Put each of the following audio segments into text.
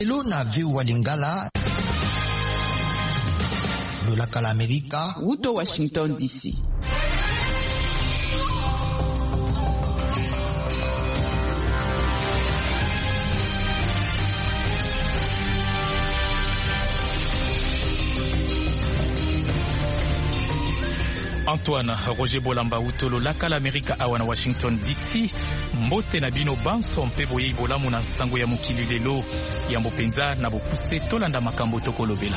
Hello na VOA Lingala de la Kala Amerika Wuto Washington DC. Antoine Roger Bolamba Utolo Lakala Amerika awana Washington DC mbote na bino banso mpe boye bolamu na sango ya mokili lelo ya mbopenza na bokuse tolanda makambo tokolobela.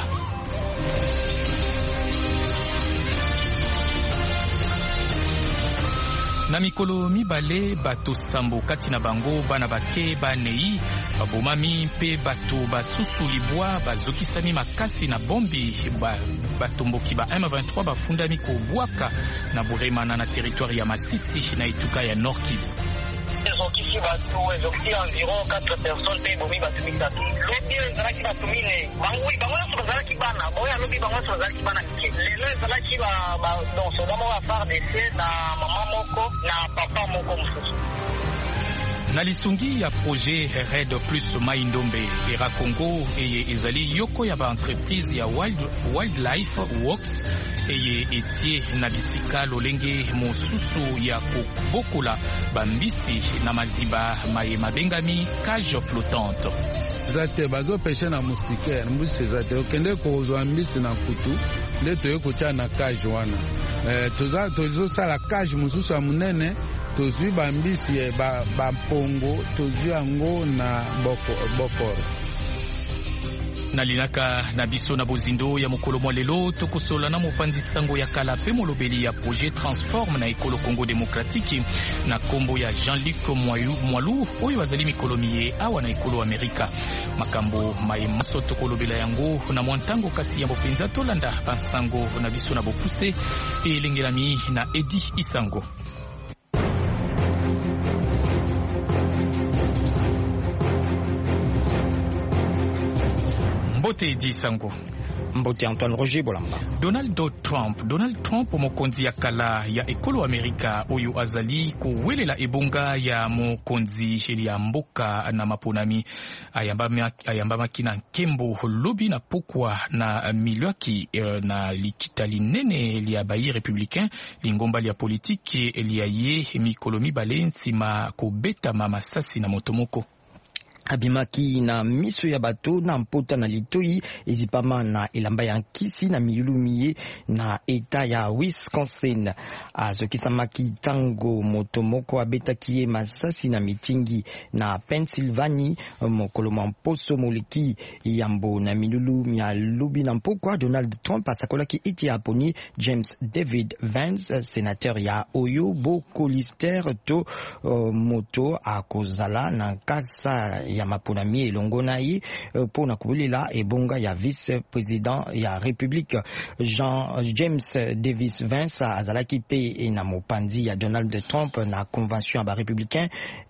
Na mikolo mibale bato sambo kati na bango bana bake banei babomami mpe bato basusu libwa bazokisami makasi na bombi batomboki ba M23 bafundami kobwaka na Buremana na territoire ya Masisi na Ituka ya Nord Kivu. Ezokisi bato environ 4 personnes pe bomi bato mitatu lobi ezalaki bato mine bango nyonso bazalaki bana boya lobi bango nyonso bazalaki bana mike lelo ezalaki soda moko ya FARDC na mama moko na papa moko mosusu. Na lisungi ya projet Red Plus Mai Ndombe Era Congo eye ezali yoko ya ba entreprise ya Wildlife Works eye etie na bisika lolenge mosusu ya kobokola bambisi na maziba maye mabengami cage flottante. Zate bazo peshe na moustiquaire mbisi zate okende kozwa mbisi na kutu nde toye kotia na cage wana tozo sala cage mosusu ya munene tozwi bambisi bampongo tozwi yango na bokoro. Nalinaka na biso na bozindo ya mokolo mwa lelo tokosola na mopanzi sango ya kala pe molobeli ya projet Transforme na ekolo Congo Démocratique na kombo ya Jean-Luc Mwalu oyo azali mikolo miye awa na ekolo Amerika. Makambo mayemaso tokolobela yango na mwantango kasi ya bopenza tolanda bansango na biso na bokuse elengelami na Edi Isango. Mbote Edi Sango. Mbote Antoine Roger Bolamba. Donald Trump mokonzi ya kala ya ekolo Amerika oyo azali kuwelela ebonga ya mokonzi ya mboka na maponami ayambamaki na nkembo lobi na pokwa na milwaki na likitali nene lia bayi républicain lingomba lia politike lia ye mikolo mibale nsima kobeta masasi na motomoko. Abimaki na miso ya bato na mpota na litoi ezipama na elamba ya nkisi na milumie na eta ya Wisconsin. Azokisamaki tango motomoko abetaki ye masasi na mitingi na Pennsylvania mokolo mposo moliki yambo na milulu ya lubi na mpokwa. Donald Trump asakolaki iti aponi James David Vance sénateur ya Oyo Bokolister to moto akozala na kasa ya maponami elongo na ye po na kubulela ebonga ya vice-président ya République. James Davis Vance azalaki pe na mopanzi ya Donald Trump na convention ya ba républicain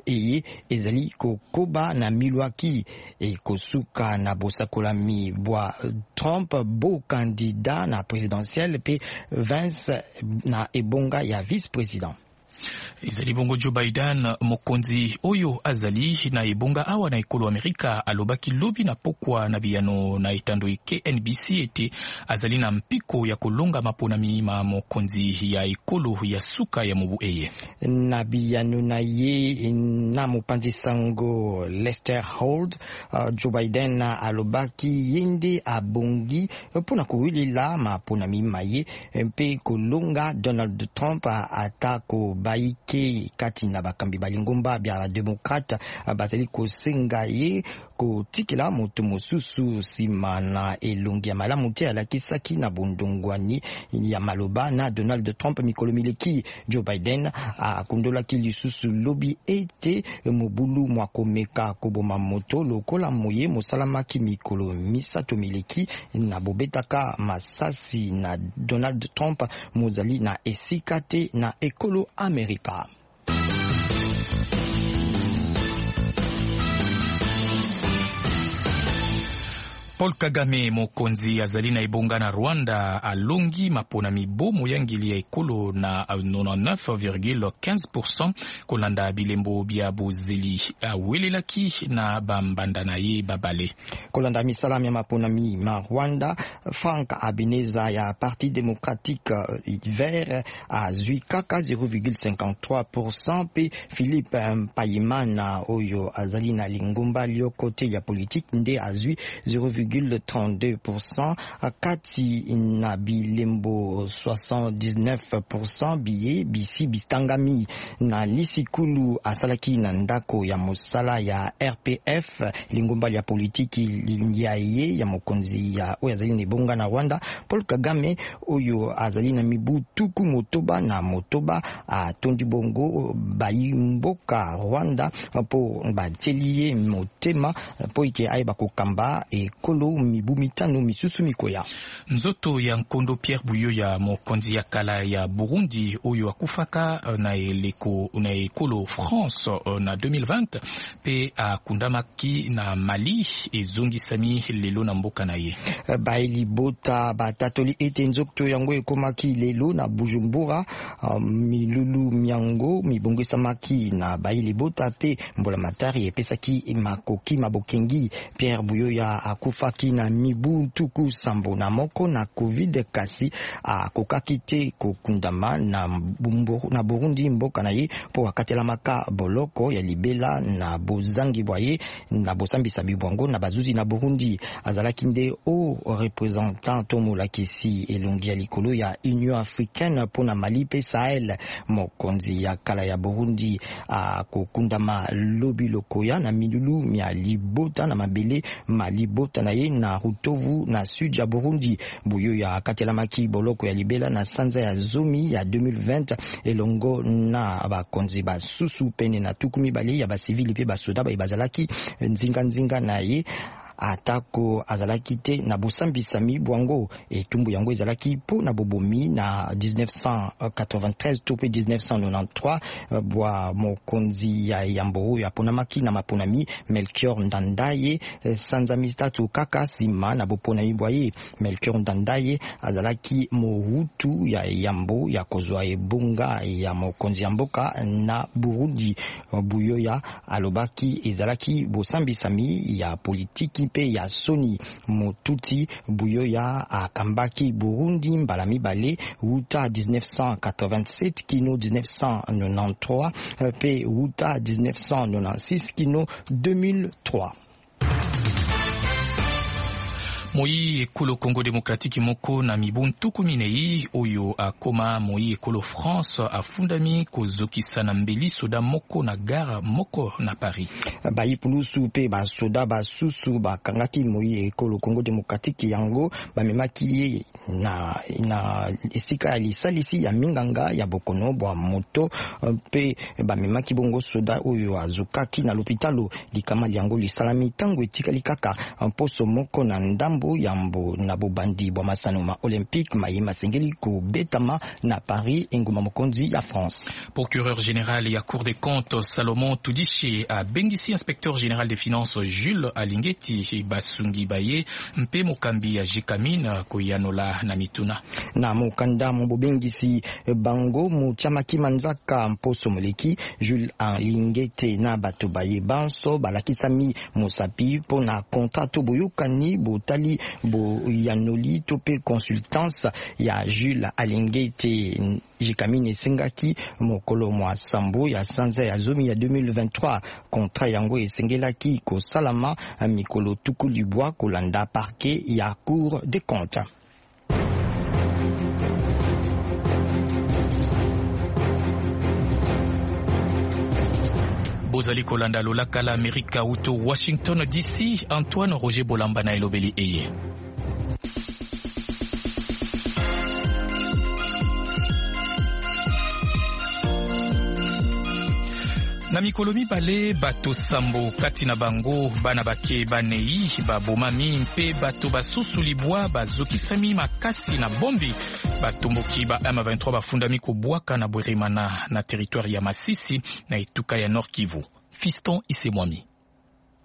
ezali kokoba na Milwaukee kosuka na bosakolami bwa Trump bo candidat na présidentielle pe Vance na ebonga ya vice-président. Izali bongo Joe Biden mokonzi oyo azali na ebonga awa na ekolo Amerika alobaki lobi na pokwa na biyano na etando ike NBC ete azali na mpiko ya kolonga maponami ma mokonzi ya ekolo ya suka ya mobu eye. Na biyano na ye na mopanzi sango Lester Holt Joe Biden alobaki yende abongi pona kuwilila maponami maye mpe kolonga Donald Trump atako baike kati na bakambi balingomba bya demokrate bazali kosenga ye kotikela moto mosusu sima na elongi ya malamu te alakisaki na bondongwani ya maloba na Donald Trump mikolo mileki. Joe Biden akundolaki lisusu lobi ete mobulu mwakomeka koboma moto lokola moye mosalamaki mikolo misato mileki na bobetaka masasi na Donald Trump mozali na esika te na ekolo Amerika. Paul Kagame mokonzi azali na ebonga na Rwanda alongi maponami bomo yangili ya ekolo na 99,15% kolanda bilembo bya bozeli awelelaki na bambanda na ye babale. Kolanda misalami ya maponami ma Rwanda, Frank Habineza ya Parti démocratique vert azwi kaka 0,53% pe Philippe Mpayimana oyo azali na lingomba lio kote ya politique nde azwi 0,32%, kati na bilembo 79% biye bisi bistangami na lisikulu asalaki na ndako ya mosala ya RPF lingomba ya politiki ya ye ya mokonzi ya oyo azali na bonga na Rwanda. Paul Kagame oyo azali na mibu tuku motoba na motoba atondi bongo bayimboka Rwanda po bateliye motema po ike aiba kokamba ekolo mibu mitano misusu mikoya. Nzoto ya Nkondo Pierre Buyoya mokonzi ya kala ya Burundi oyo akufaka na ekolo France na 2020 pe akundamaki na Mali ezongisami lelo na mboka na ye. Baili bota batatoli ete nzoto yango ekomaki lelo na Bujumbura, milulu miango mibongisamaki na baili bota pe mbola matari epesaki makoki mabokengi. Pierre Buyoya akufaki na mibu tuku sambo na moko na COVID kasi akokaki te kokundama na Burundi mboka na ye po wakatela maka boloko ya libela na bozangi bwaye na bosambisa bibwango na bazuzi na Burundi. Azalaki nde o representant tomolakisi elongi ya likolo ya Union Africaine pona Mali pe Sahel. Mokonzi ya kala ya Burundi kokundama lobi lokoya na milulu mia libota na mabele malibota na ye na Rutovu na sud ya Burundi. Buyoya akatelamaki boloko ya libela na sanza ya zomi ya 2020 elongo na bakonzi basusu pene na tukumi bali ya basivili pe basoda bazalaki nzinga na ye. Atako azalaki te na bosambisa mibwango etumbu yango ezalaki po na bobomi na 1993 to pe 1993 bwa mokonzi ya yambo ya ponamaki na maponami Melchior Ndandaye sanza mistatu kaka sima na boponami bwaye. Melchior Ndandaye azalaki mohutu ya yambo ya kozwa ebunga ya mokonzi ya mboka na Burundi. Buyoya alobaki ezalaki bosambisami ya politiki pe ya Soni Motuti. Buyoya akambaki Burundi mbala mibale wuta 1987 kino 1993 pe wuta 1996 kino 2003. Moi ekolo Congo démocratique moko na mibuntu kuminei oyo akoma moi ekolo France afundami kozokisa na mbeli soda moko na gare moko na Paris. Baipulusu pe basoda basusu bakangaki moi ekolo Congo démocratique yango bamemaki na esika ya lisalisi ya minganga ya bokono bwa moto pe bamemaki bongo soda oyo azokaki na l'hôpital likama yango lisalami tango etikali kaka mposo moko na ndambo yambo na bobandi bwa masanoma olympique mayema sengeli ko betama na Paris enguma mokonzi ya France. Procureur général ya Cour des comptes Salomon Tudishi a bengisi inspecteur général des finances Jules Alingeti basungi baye mpe mokambi ya Jikamine ko yanola na mituna na mokanda mbobengisi bango muchamaki manzaka mposo moleki Jules Alingeti na bato baye banso balakisami mosapi pona contrat boyokani botali bo yanoli tope consultance ya Jules Alingeti Jikamine sengaki mokolo mwa sambo ya sanza ya zomi ya 2023. Contrat yango esengelaki ko salama mikolo tuku libwa kolanda parquet ya Cour des comptes. Bozali kolanda lolaka la Amerika uto Washington DC. Antoine Roger Bolamba na elobeli eye. Na mikolo mibale bato sambo kati na bango bana bake banei babomami mpe bato basusu libwa bazokisami makasi na bombi batomboki ba M23 bafundami kobwaka na Bweremana na territoire ya Masisi na etuka ya Nord Kivu. Fiston Isemwami.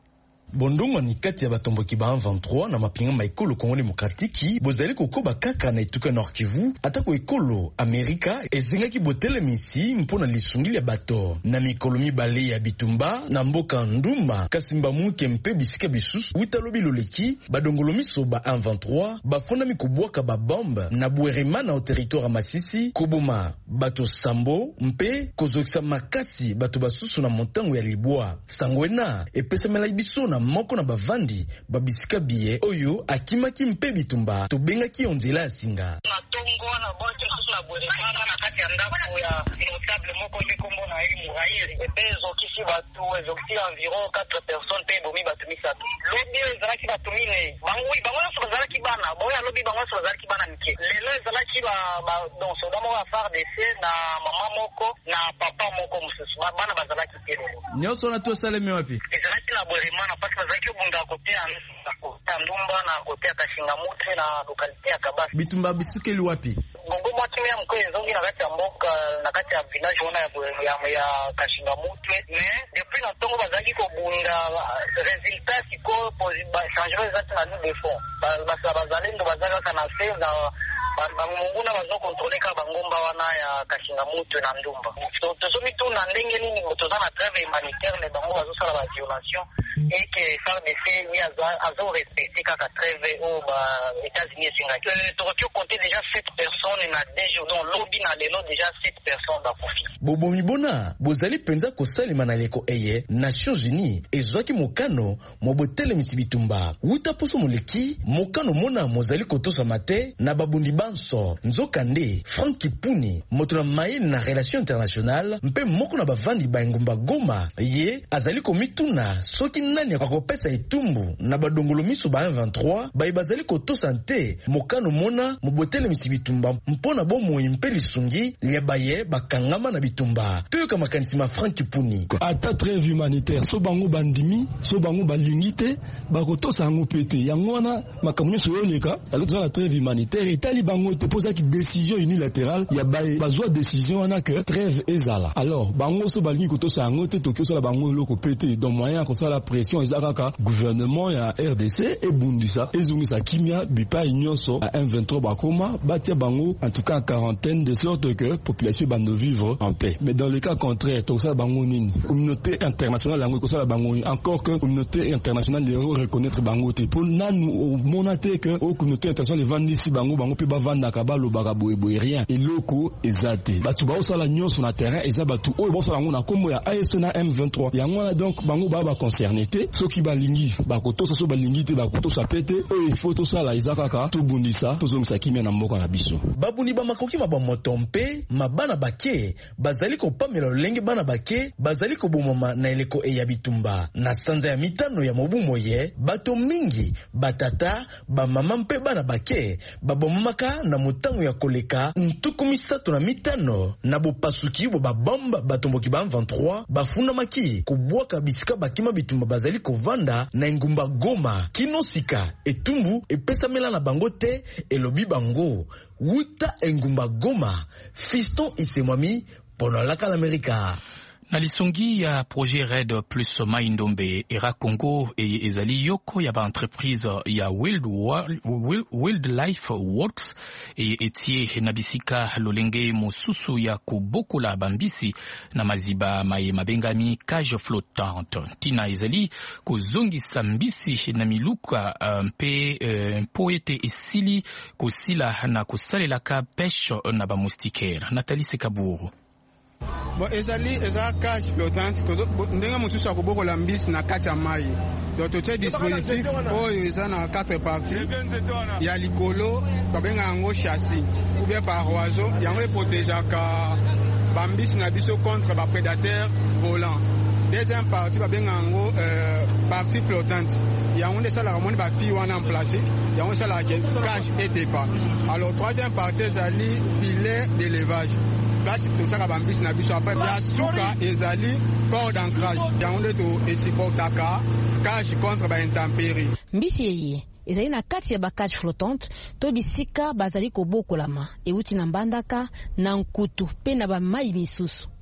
bondongo ni kati ya batomboki ba 23 na mapinga maikolo Kongo Demokratiki bozali kokoba kaka na etuka Nord Kivu atako ekolo Amerika ezengaki botele misi mpona lisungili ya bato na mikolo mibale ya bitumba na mboka Ndumba kasimba muke mpe bisika bisusu witalobi loleki badongolo miso ba 23 bafona mikobwaka ba bombe na Bwerema na territoire ya Masisi koboma bato sambo mpe kozokisa makasi bato basusu na montango ya Libwa sangwena epesamela biso na moko na bavandi babisika biye oyo akimaki mpe bitumba tobengaki onzela ya singa na tongo na bote susu na Bwerema na kati ya ndako ya notable moko likombo na eli muhairi epezo kisi batu ezokisi environ 4 personnes pe bomi batu misatu lobi ezalaki batu mine bangui bango nyonso bazalaki bana boya lobi bango nyonso bazalaki bana mike lelo ezalaki donc soda moko ya FARDC na mama moko na papa moko mosusu bana bazalaki te lelo nyonso na to saleme wapi ezalaki na Bwerema na pasi bazalaki obunda kote ya Ndumba na kote ya Kashingamutre na lokalite ya Kabasi bitumba bisukeli wapi bongo mwaki ya mko ezongi na kati ya mboka na kati ya village wana ya Kashingamutre mais depuis na tongo bazalaki kobunda resultat siko changement ezati na nous de fond bazalendo bazalaka na se na bamunguna bazokontroleka bangomba wana ya Kashingamutre na Ndumba tozomi tu na ndenge nini toza na trêve humanitaire mais bango bazosala ba violation et que FARDC ni azo respecter kaka trêve au États-Unis esingaki tokoki compter déjà 7 personnes na déjà donc lobby na lelo déjà 7 personnes bakufi bobo mibona bozali penza kosalima na leko eye Nations Unies ezwaki mokano mobotele misibitumba wuta poso moleki mokano mona mozali kotosa mate na babundi banso nzokande Frank Kipuni moto na maye na relation internationale mpe moko na bavandi ba ngumba Goma ye azali komituna soki nani akopesa etumbu na badongolo miso ba 23 ba bazali kotosa nte mokano mona mobotele misibitumba mpona bomo mpe lisungi ya baye bakangama na bitumba toyoka makanisi ma Frank Kipuni ata trêve humanitaire so bango bandimi so bango balingite bakotosa yango pete yango wana makambo nyonso yoleka alotza la trêve humanitaire etali bango te posa ki décision unilatérale ya baye bazwa décision wana que trêve ezala alors bango so balingi kotosa yango te tokyo so la bango loko pete donc moyen ko la pression ezakaka gouvernement ya RDC et bundisa ezungisa kimia bipa nyonso à M23 bakoma batia bango en tout cas en quarantaine de sorte que population va ne vivre en paix mais dans le cas contraire to ça bango nini communauté internationale yango ko ça bango encore que communauté internationale les reconnaître bango te pour nanu monaté que au communauté internationale vandi si bango pe bavanda ka balo bakaboye rien et loko ezate batu ba osala nyonso na terrain eza batu o bo sala ngo na kombo ya AS na M23 yango donc bango ba concerné te soki balingi bakotosa so balingi te bakotosa pete o photo sala izakaka to bundisa to zongisa kimia na mboka na biso babuni ba makoki maba motompe mabana bake bazali ko pamela lenge bana bake bazali ko bomama na eleko e ya bitumba na sanza ya mitano ya mobumo ye bato mingi batata ba mama mpe bana bake babomaka na motango ya koleka ntuku misato na mitano na bopasuki bo babomba batomboki ba 23 bafunda maki kubwaka bisika bakima bitumba bazali kovanda na ngumba Goma kinosika etumbu epesamela na bango te elobi bango wuta ngumba Goma Fiston Isemwami pendant la Amerika na lisungi ya projet Red plus Maindombe era Congo e ezali yoko ya ba entreprise ya Wildlife Works e etie na bisika lolenge mosusu ya kubokola bambisi na maziba maye mabengami cage flottante tina ezali kozongisa mbisi na miluka mpe poete esili kosila na kosalelaka pêche na ba moustiquaire Nathalie Sekaburu eza cage flottante ndenge mosusu akobokola mbisi na kati ya mai donc totie dispositif oyo eza na 4 parties ya likolo babenga yango châssis ou bien par oiseau yango eprotegeaka bambisi na biso contre baprédateurs volants. Deuxième partie babenga yango partie flottante yango nde esalaka moni bafille wana en place yango esalaka cage etepa. Alors troisième partie ezali filet d'élevage place tosaka bambisi na biso après ya suka ezali port d'ancrage yango nde to esupportaka cage contre baintempérie. Mbisi yeye ezali na kati ya bakage flottante to bisika bazali kobokolama euti na mbandaka na nkutu pe na bamai misusu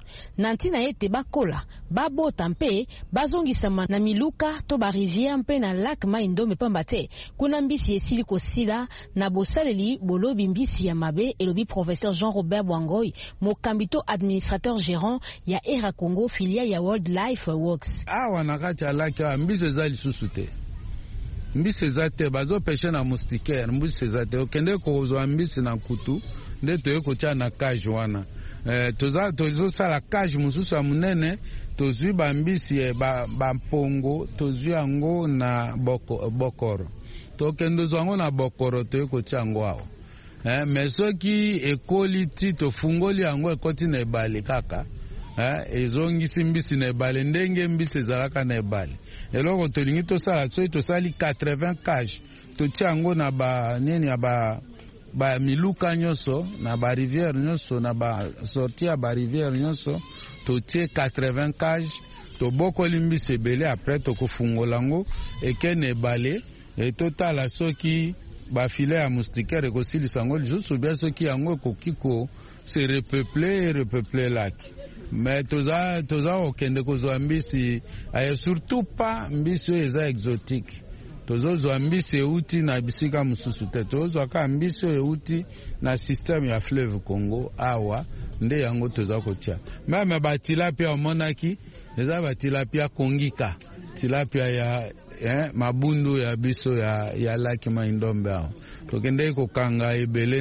Nantina ete bakola, babota mpe, bazongisama na miluka to ba rivière mpe na lac Mai-Ndombe pamba te. Kuna mbisi esili kosila na bosaleli bolobi mbisi ya mabe elobi professeur Jean-Robert Bwangoy, mokambito administrateur gérant ya Era Congo filiale ya World Life Works. Awa nakati ya lac ya mbisi ezali susu te. Mbisi ezate bazo peshe na moustiquaire, mbisi ezate okende kozwa mbisi na kutu nde toye kotia na cage wana. Tozo sala cage mususu ya munene, tozwi ba mbisi ba pongo, tozwi yango na bokoro. Tokende zwango na bokoro toye kotia yango awo. Mais soki ekoli ti tofungoli yango ekoti na ebale kaka. Ezongisi mbisi na ebale ndenge mbisi ezalaka na ebale. Eloko tolingi tosala so tosali 80 cage totia yango na ba nini ya ba miluka nyonso na ba rivière nyonso na ba sortie ya ba rivière nyonso totie 80 cage tobokoli mbisi ebele après tokofungola yango ekene ebale etotala soki ba filet ya moustiquaire ekosilisa yango lisusu bia soki yango ekoki ko se repeupler laki. Mais toza okende kozwa mbisi surtout pas mbisi eza exotique. Tozozwa mbisi euti na bisika mususu te. Tozozwa ka mbisi euti na système ya fleuve Congo awa nde yango toza kotia. Meme ba tilapia omonaki eza ba tilapia kongika. Tilapia ya mabundu ya biso ya laki Mai-Ndombe awa. Tokende kokanga ebele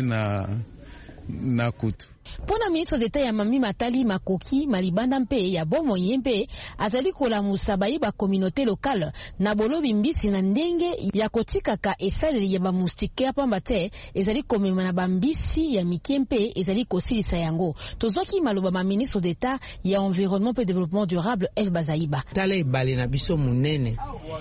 na kutu. Pona ministre d'État ya Mami Matali Makoki Malibanda mpe ya Bomo Yempe azali kolamusa ba communauté locale na bolobi mbisi na ndenge ya kotikaka esaleli ya ba moustiquaire pamba te ezali komema na bambisi ya mike mpe ezali kosilisa yango. Tozwaki maloba ma ministre d'État ya environnement pe développement durable F Bazaiba. Tala ebale na biso munene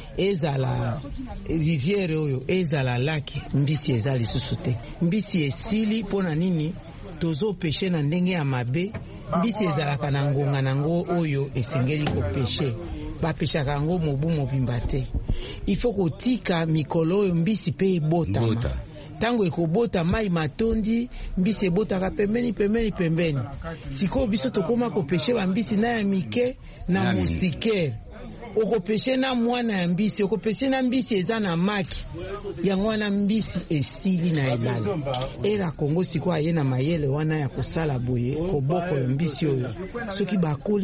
ezala rivière oyo ezala laki mbisi ezali susute. Mbisi esili pona nini tozo peshe na ndenge ya mabe mbisi ezalaka na ngonga nango oyo esengeli ko peshe bapeshaka yango mobu mobimba te. Ifo kotika mikolo oyo mbisi pe ebota tango ekobota mai matondi mbisi ebotaka pembeni siko biso tokoma kopeshe ba mbisi na ya mike na moustiquaire okopeshe na mwana ya mbisi okopeshe na mbisi eza na maki yango wana mbisi esili na ebale. Era Congo siko aye na mayele wana ya kosala boye koboko ya mbisi oyo soki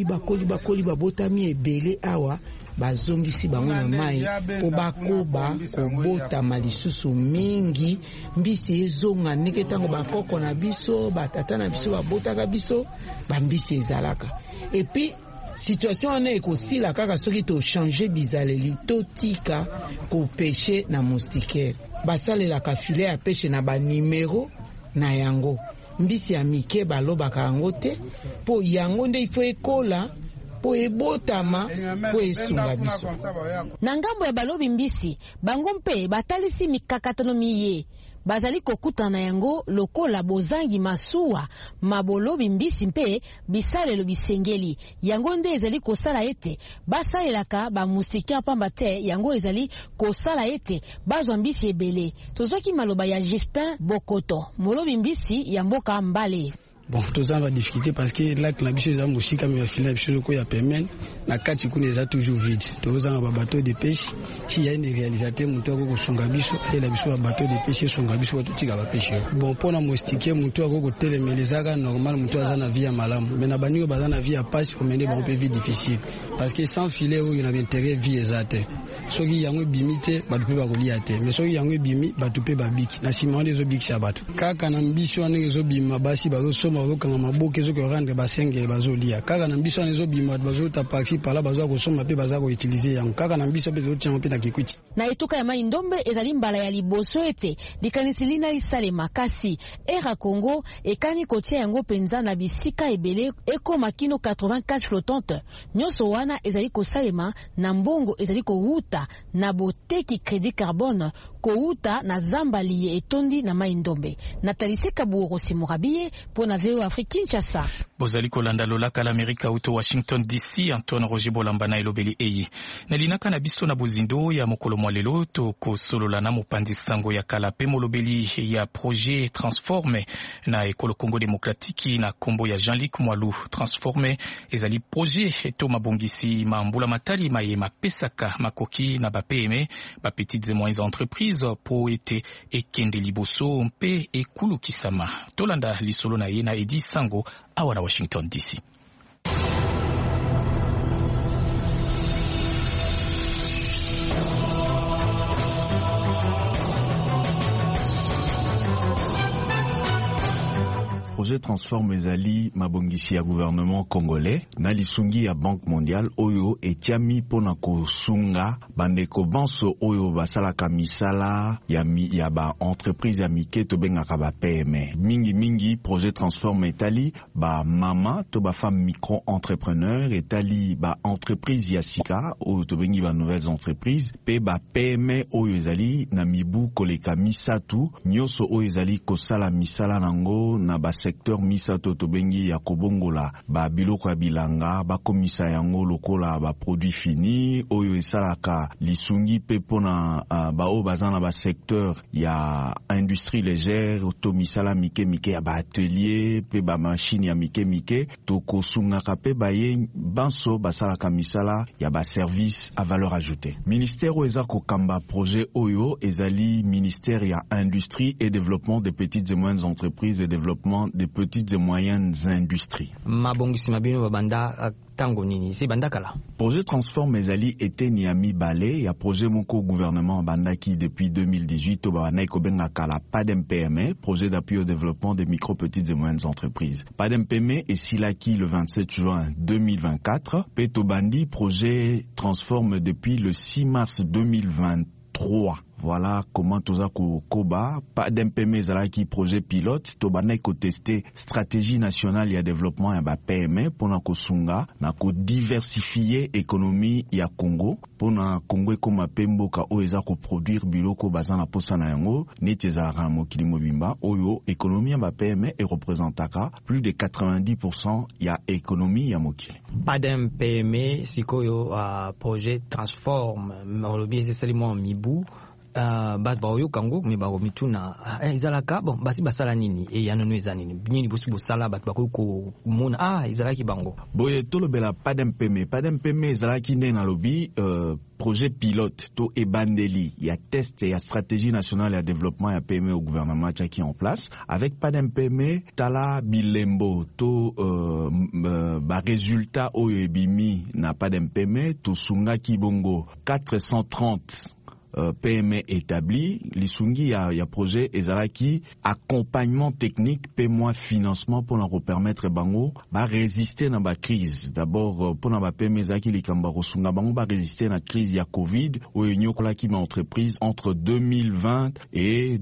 bakoli babotami ebele awa bazongisi bango na mai po bakoba kobota malisusu mingi mbisi ezonga ndenge tango bakoko na biso batata na biso babotaka biso bambisi ezalaka. Epi situation wana ekosila kaka soki to changer bizaleli to tika ko pêcher na moustiquaire basalelaka filet ya pêche na ba numéro na yango mbisi ya mike balobaka yango te po yango nde ifo ekola po ebotama po esunga biso. Na ngambo ya balobi mbisi bango mpe batalisi mikakatano miye bazali kokutana yango lokola bozangi masuwa mabolobi mbisi mpe bisalelo bisengeli yango nde ezali kosala ete basalelaka ba moustiquaire pamba te yango ezali kosala ete bazwa mbisi ebele. Tozwaki maloba ya Jispin Bokoto molobi mbisi ya mboka Mbale. Bon, tous en difficulté parce que là que la biche a mouché comme il a filé biche ko ya permen na kati kuna eza toujours vide. Tous en ba bateau de pêche s'il y a une réalisateur muto ko songa biche et la biche ba bateau de pêche songa biche to tika ba pêche. Bon pour na moustiquaire muto ko telemelezaka normal muto azana vie ya malamu. Mais na banio bazana vie ya passe comme ne ba on peut vie difficile parce que sans filet il y a intérêt vie ezate. Soki yango bimite ba dupe ba kolia te. Mais soki yango bimi ba dupe ba biki. Na simon des obiki sabatu. Kaka na mbisi wana ezo bima basi bazo soma kanga maboke zo ko rendre basenge bazolia kaka na mbiso nezo bima bazo ta parti pala bazo ko soma pe bazo ko utiliser yango kaka na mbiso pe zo tiamo pe na kikuti na etuka ya Mai-Ndombe ezali mbala ya liboso ete likanisilina lisale makasi Era Congo ekani kotia yango penza na bisika ebele eko makino 84 flottante nyoso wana ezali kosalema na mbongo ezali ko huta na boteki crédit carbone ko huta na zambali etondi na Mai-Ndombe. Nathalie Kaburo Simurabie pour na VOA Afrique Kinshasa. Bozali kolanda lolaka l'Amerika uto Washington DC. Antoine Roger Bolambana elobeli eyi nalinaka na biso na bozindo ya mokolo mwalelo to kosolola na mopanzi sango ya kala pe molobeli ya projet Transforme na ekolo Congo Démocratique na kombo ya Jean-Luc Mwalou. Transforme ezali projet to mabongisi mambula matali maye mapesaka makoki na ba PME ba petites et moyennes entreprises po ete ekende liboso mpe ekulu kisama. Tolanda lisolo na ye na Edi Sango awa na Washington DC. Projet Transforme ezali mabongisi ya gouvernement congolais na lisungi ya Banque mondiale oyo etiami pona kosunga bandeko banso oyo basalaka misala ya ba entreprise ya mike to bengaka ba PME. Mingi Projet Transforme etali ba mama to ba femme micro entrepreneur etali ba entreprise ya sika oyo to bengi ba nouvelles entreprises pe ba PME oyo ezali na mibu koleka misatu nyoso oyo ezali kosala misala nango na ba secteur misato to bengi ya kobongola ba biloko ya bilanga ba komisa yango lokola ba produit fini oyo esalaka lisungi pe pona ba o bazana ba secteur ya industrie légère to misala mike ya ba atelier pe ba machine ya mike to kosunga pe ba ye banso basalaka misala ya ba service à valeur ajoutée. Ministère o ezako kamba projet oyo ezali ministère ya industrie et développement des petites et moyennes entreprises et développement des petites et moyennes industries. Mabongisi mabino babanda tango nini si bandakala. Projet Transforme ezali ete ni ami balé ya projet moko gouvernement bandaki depuis 2018 au bana ikobenga kala PADEM-PME, projet d'appui au développement des micro petites et moyennes entreprises. PADEM-PME est silaki le 27 juin 2024, Petobandi projet Transforme depuis le 6 mars 2023. Voilà comment toza ko koba PADEM-PME zalaki projet pilote to bana ko tester stratégie nationale ya développement ya ba PME pona ko sunga na ko diversifier économie ya Congo pona Congo koma pemboka o eza ko produire biloko bazana posa na yango neti ezalaka mokili mobimba oyo économie ya ba PME e représentaka plus de 90% ya économie ya mokili. PADEM-PME sikoyo projet Transforme molobi seulement mibu bat ba oyo kango me ba mituna izalaka bon basi basala nini e yanono ezanini nini bosu bosala bat ba ko mona izalaki bango boye tolobela PADEM-PME ezalaki nde na lobi projet pilote to ebandeli ya test ya stratégie nationale ya développement ya PME au gouvernement qui en place avec PADEM-PME tala bilembo to ba résultat oyo ebimi na PADEM-PME to sunga ki bongo 430 PME établi, lisungi ya projet ezalaki accompagnement technique pe moins financement pour nous permettre bango ba résister na ba crise. D'abord pour na ba PME ezalaki likamba rosunga bango ba résister na crise ya Covid ou nyokola ki ma entreprise entre 2020 et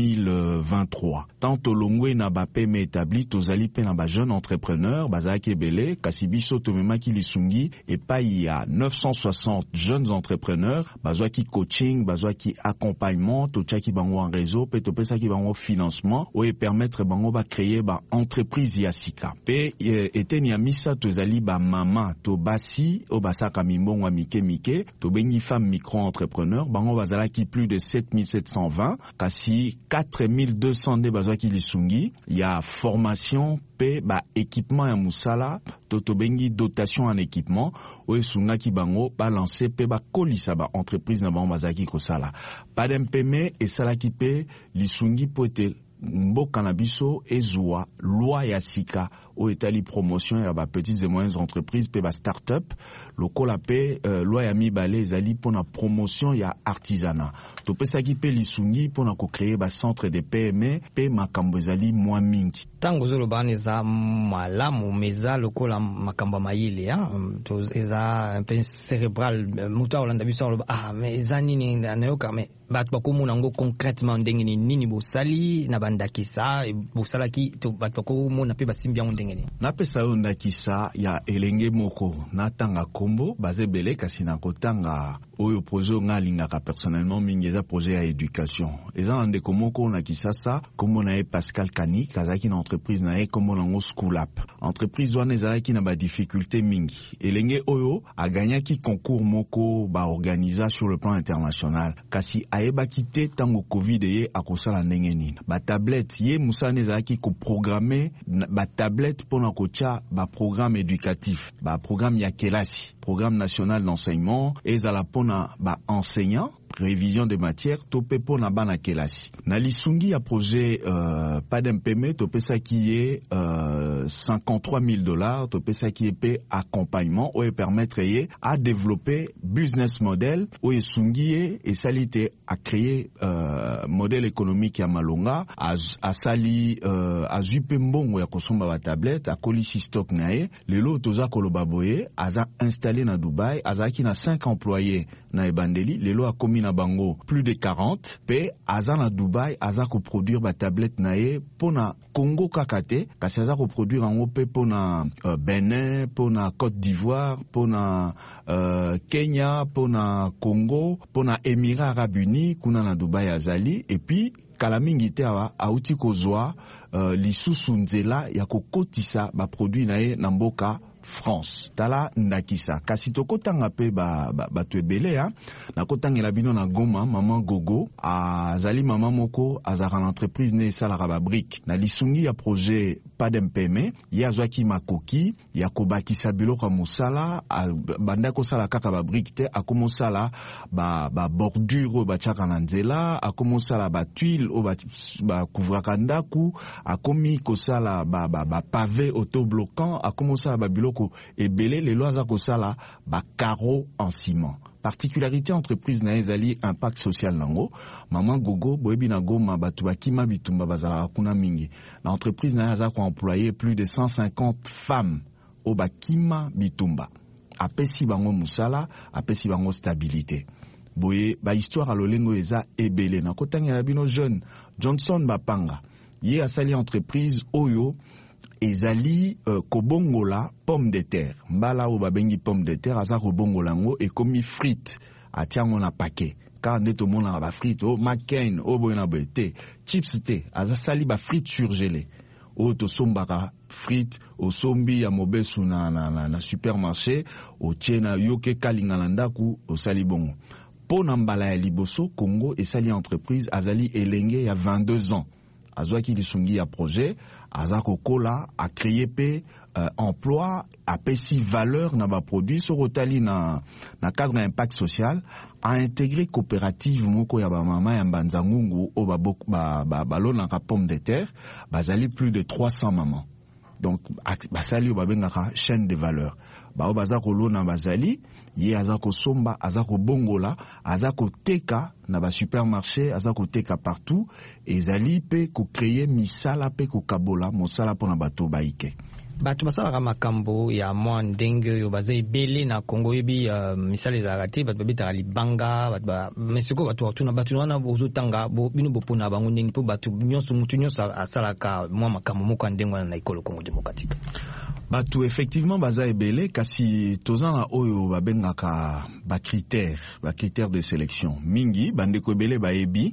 2023. Tant olongwe na ba PME établi tozali pe na ba jeune entrepreneur bazalaki belé kasibiso tomema ki lisungi et pa ya 960 jeunes entrepreneurs bazwa ki coaching bazwa ki accompagnement to tchaki bango en réseau pe to pesa ki bango financement ou permettre bango ba créer ba entreprise ya sika pe eteni ya misa to zali ba mama to basi o basaka mimbongo mike to bengi femme micro entrepreneur bango bazala ki plus de 7720 kasi 4200 de bazwa ki lisungi ya formation pe ba équipement ya musala to bengi dotation en équipement o esunga ki bango ba lancer pe ba kolisa ba entreprise na bango bazaki kosala PADEM-PME esala ki pe lisungi pote mboka na biso ezwa loi ya sika o etali promotion ya ba petites et moyennes entreprises pe ba start-up lokola pe loi ya mibale ezali pona promotion ya artisanat to pesa ki pe lisungi pona ko créer ba centre de PME pe makambo ezali mwa mingi tango zolo baneza malamu meza lokola makambo mayile to eza un peu cérébral muta olanda biso mais ezani ni nayoka mais bato bakomona ngo concrètement ndenge nini bosali na bandakisa bosalaki to bato bakomona pe basimbi yango ndenge nini. Napesa yo ndakisa ya elenge moko natanga kombo bazebele kasi na kotanga oyo projet nga lingaka personnellement mingi eza projet ya éducation. Eza na ndeko moko na Kisasa kombo na ye Pascal Kani kazaki na entreprise na ye kombo nango School App. Entreprise wana ezalaki na ba difficulté mingi. Elenge oyo aganyaki concours moko ba organisa sur le plan international. Kasi ayebaki te tango Covid ye akosala ndenge nini. Ba tablette ye musane ezalaki ko programmer ba tablette pona kocha ba programme éducatif, ba programme ya kelasi, programme national d'enseignement ezala pona ba enseignant révision des matières topé pona bana kelasi. Na lisungi ya projet PADMPM topesa ki ye $53,000 topesa ki ye pe accompagnement ou permettre ye à développer business model ou esungi ye et salite à créer modèle économique ya malonga a sali a zupe mbongo ya kosomba ba tablette a kolisi stock na ye lelo toza koloba boye aza installé na Dubaï azaki na 5 employés na ebandeli lelo a komi na bango plus de 40 pe aza na Dubaï aza ko produire ba tablette na ye pona Congo kakate kasi aza ko produire ango pe pona Benin pona Côte d'Ivoire pona Kenya pona Congo pona Émirats Arabes Unis kuna na Dubaï azali et puis kala mingi te auti kozwa lisusu nzela ya kokotisa ba produit na ye na mboka France. Tala ndakisa. Kasi tokotanga pe batu ebele na kotangela bino na Goma maman Gogo azali maman moko azara na entreprise ne salaka ba brique. Na lisungi ya projet PADMPM ya zwaki makoki ya kobakisa biloko musala banda ko sala kaka ba brique te akomosala ba bordure ba chaka na nzela akomosala ba tuile o ba couvraka ndaku akomi kosala ba pavé autobloquant akomosala ba biloko ebele lelo aza kosala ba carreau en ciment. Particularité entreprise na ezali impact social nango maman Gogo boyebi na Goma batu bakima bitumba bazala kuna mingi na entreprise na aza ko employer plus de 150 femmes o bakima bitumba apesi bango musala apesi bango stabilité boye ba histoire a lolengo eza ebele na kotangela bino jeune Johnson Bapanga ye asali entreprise oyo ezali kobongola pomme de terre mbala o babengi pomme de terre aza kobongola ngo ekomi frite atiango na paquet ka ndeto mona ba frite o McCain o boyena boete chips te aza sali ba frite surgelée o to sombaka frite o sombi ya mobesu na supermarché o tiena yoke kalinga na ndaku o sali bongo pona mbala ya liboso Congo esali entreprise azali elenge ya 22 ans azwaki lisungi ya projet azako kola a créé pe emploi a pesi valeur na ba produit sorotali na cadre d'impact social a intégré coopérative moko ya ba mama ya Mbanzangungu o ba lona ka pomme de terre bazali plus de 300 mamans donc basali o babengaka chaîne de valeur ba o bazako lona bazali ye azako somba azako bongola azako teka na ba supermarché azako teka partout ezali pe ko créer misala pe ko kabola mosala pona bato baike bato basalaka makambo ya mwa ndenge oyo baza ebele na Congo yebi misala ezalaka te bato babetaka libanga mesiko bato batuna bato wana bozotanga bino bopona bango ndenge mpo bato nyonso mutu nyonso asalaka mwa makambo moko ya ndenge wana na ekolo Congo démocratique bato effectivement baza ebele kasi tozana oyo babengaka ba critères de sélection mingi bandeko ebele baebi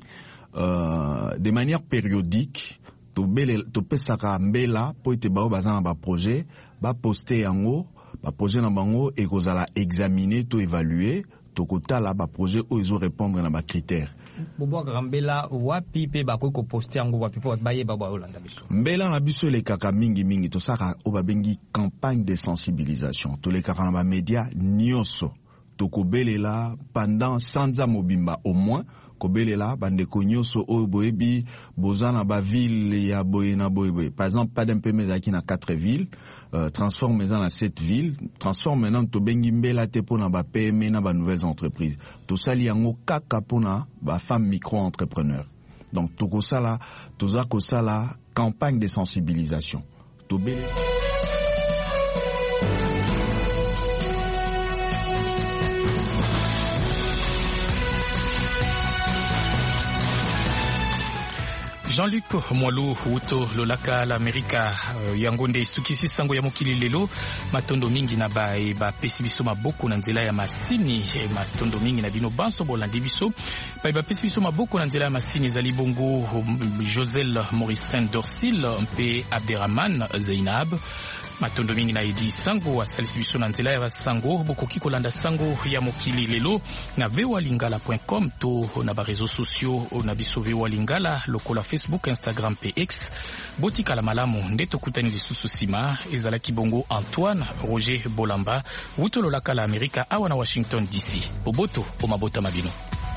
de manière périodique to pesaka mbela po ete bao bazana ba projet ba poster yango ba projet na bango ekozala examiner to évaluer to kotala ba projet o ezo répondre na ba critères bobo grambela wapi pe ba ko poster yango wapi po baye ba olanda biso mbela na biso le kaka mingi to saka o ba bengi campagne de sensibilisation to le kaka na ba média nyonso to kobelela pendant sanza mobimba au moins kobelela bandeko nyonso oyo boyebi bozana ba ville ya boye na boye par exemple PADMPM ezaki na 4 villes transforme eza na 7 villes transforme maintenant to bengi mbela te pona ba PME na ba nouvelles entreprises to sali yango kaka pona ba femmes micro-entrepreneurs donc to kosala toza kosala campagne de sensibilisation to bele Jean-Luc Mwalo uto lolaka la Amerika yangonde sukisi sango ya mokili lelo matondo mingi na ba pesi biso maboko na nzela ya masini matondo mingi na bino banso bolandi biso ba pesi biso maboko na nzela ya masini ezali bongo Josel Morrison Dorsil mpe Abderrahman Zainab matondo mingi na edi sango asalisi biso na nzela ya sango bokoki kolanda sango ya mokili lelo na vewalingala.com to na ba réseaux sociaux na biso vewalingala lokola Facebook, Instagram pe X. Botika la malamu nde tokutani lisusu sima ezalaki bongo Antoine Roger Bolamba wutolo laka la Amerika awa na Washington DC. Boboto o mabota mabino.